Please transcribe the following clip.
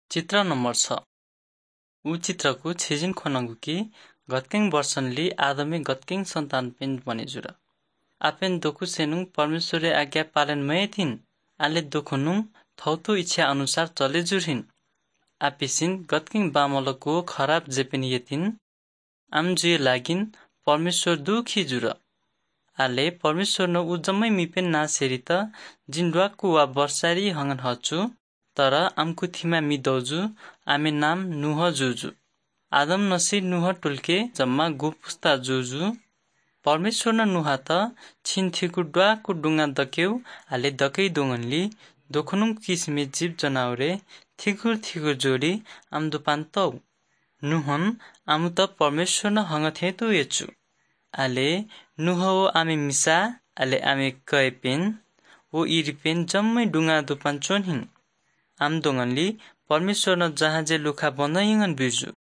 चित्र नंबर 6 ऊ चित्रको छेजिन खोनंगुकी गत्किंग वर्षनली आदमे गत्किंग संतान पेन बनेजुर आपेन दोखु सेनुंग परमेश्वरे आज्ञा पालन मयथिन आले दोखुनुंग थौतो इच्छा अनुसार चले जुरहिन आपिसिन गत्किंग बामलको खराब जेपेन यतिन आमजुए लागिन परमेश्वर दुखी जुर आले परमेश्वर न ऊ जम्मै मिपेन ना सेरित जिनडुवाकु वा वर्षारी हंगन हचु तर आमकु थिमा मिदौजु आमे नाम नुह जुजु आदम नसी नुह टुल्के जम्मा गुपुस्ता जुजु परमेश्वर न नुहा त छिनथिकु डुवाकु डुंगा दकेउ आले दकै दोंगनली दोखनुंग किसमे जीव जनावरे थिकुर जोडी आम दुपान तौ नुहन आमु त परमेश्वर न हंग थेतु येचु आले नुह ओ आमे मिसा आले आमे कयपेन ओ इरिपेन जम्मै डुंगा दुपान चोनहिन आम दोंगनली परमेश्वर न जहाजे लुखा बनाइंगन बिजु